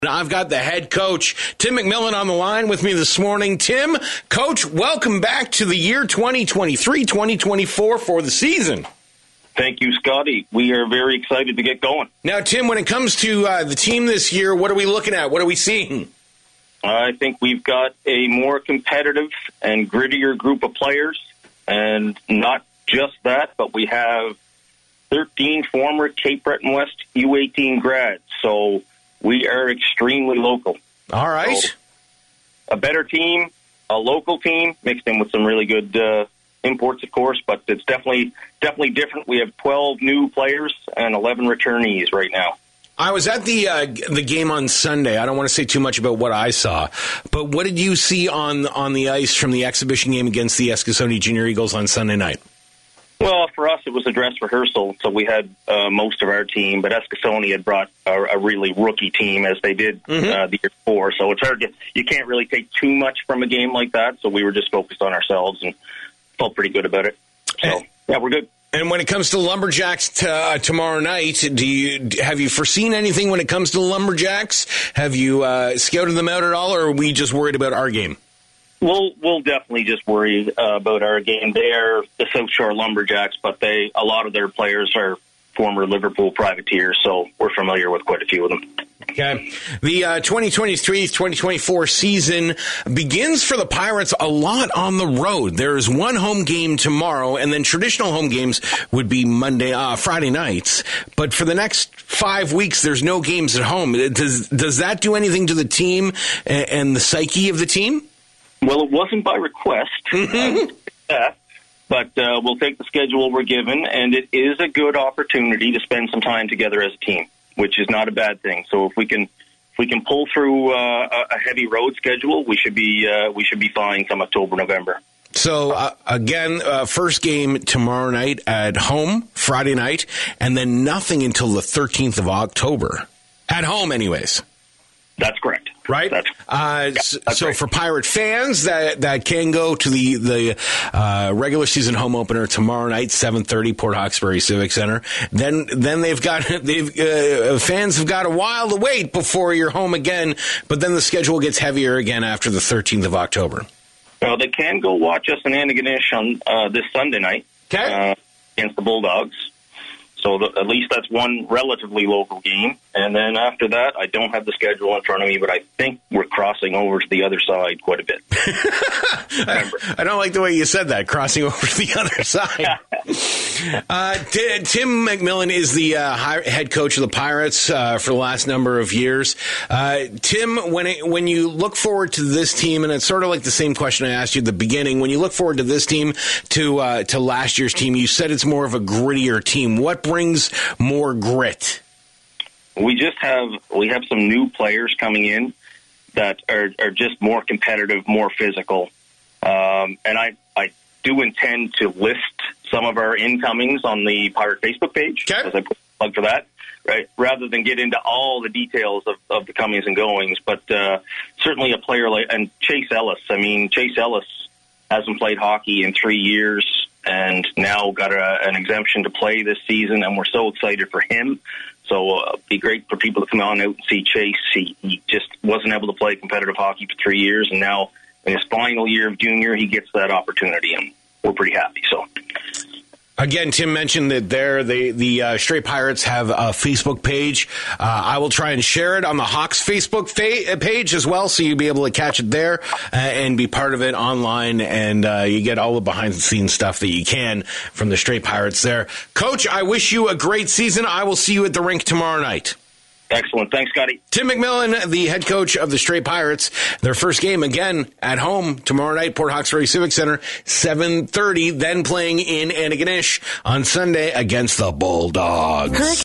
I've got the head coach, Tim McMillan, on the line with me this morning. Tim, Coach, welcome back to the year 2023-2024 for the season. Thank you, Scotty. We are very excited to get going. Now, Tim, when it comes to the team this year, what are we looking at? What are we seeing? I think we've got a more competitive and grittier group of players. And not just that, but we have 13 former Cape Breton West U18 grads. So we are extremely local. All right. So a better team, a local team, mixed in with some really good imports, of course, but it's definitely different. We have 12 new players and 11 returnees right now. I was at the game on Sunday. I don't want to say too much about what I saw, but what did you see on the ice from the exhibition game against the Eskasoni Junior Eagles on Sunday night? Well, for us, it was a dress rehearsal, so we had most of our team, but Eskasoni had brought a really rookie team, as they did the year before, so it's hard you can't really take too much from a game like that, so we were just focused on ourselves and felt pretty good about it. So, yeah, we're good. And when it comes to Lumberjacks tomorrow night, have you foreseen anything when it comes to the Lumberjacks? Have you scouted them out at all, or are we just worried about our game? We'll definitely just worry about our game. They are the South Shore Lumberjacks, but a lot of their players are former Liverpool privateers, so we're familiar with quite a few of them. Okay. The 2023-2024 season begins for the Pirates a lot on the road. There is one home game tomorrow, and then traditional home games would be Friday nights. But for the next 5 weeks, there's no games at home. Does that do anything to the team and the psyche of the team? Well, it wasn't by request, but we'll take the schedule we're given, and it is a good opportunity to spend some time together as a team, which is not a bad thing. So if we can pull through a heavy road schedule, we should be fine come October, November. So again, first game tomorrow night at home, Friday night, and then nothing until the 13th of October at home, anyways. That's correct. Right? That's right. For Pirate fans that can go to the regular season home opener tomorrow night, 7:30, Port Hawkesbury Civic Center. Then fans have got a while to wait before you're home again. But then the schedule gets heavier again after the 13th of October. Well, they can go watch us in Antigonish on this Sunday night against the Bulldogs. So at least that's one relatively local game. And then after that, I don't have the schedule in front of me, but I think we're crossing over to the other side quite a bit. I don't like the way you said that, crossing over to the other side. Tim McMillan is the head coach of the Pirates for the last number of years. Tim, when you look forward to this team, and it's sort of like the same question I asked you at the beginning, when you look forward to this team to last year's team, you said it's more of a grittier team. What brings more grit? We have some new players coming in that are just more competitive, more physical. And I do intend to list some of our incomings on the Pirate Facebook page, as I put a plug for that, right? Rather than get into all the details of the comings and goings. But certainly a player and Chase Ellis. I mean, Chase Ellis hasn't played hockey in 3 years and now got an exemption to play this season, and we're so excited for him. So it'd be great for people to come on out and see Chase. He just wasn't able to play competitive hockey for 3 years, and now in his final year of junior, he gets that opportunity, and we're pretty happy. So, again, Tim mentioned that the Stray Pirates have a Facebook page. I will try and share it on the Hawks Facebook page as well, so you'll be able to catch it there and be part of it online, and you get all the behind-the-scenes stuff that you can from the Stray Pirates there. Coach, I wish you a great season. I will see you at the rink tomorrow night. Excellent. Thanks, Scotty. Tim McMillan, the head coach of the Stray Pirates. Their first game, again, at home tomorrow night, Port Hawkesbury Civic Center, 7:30, then playing in Antigonish on Sunday against the Bulldogs.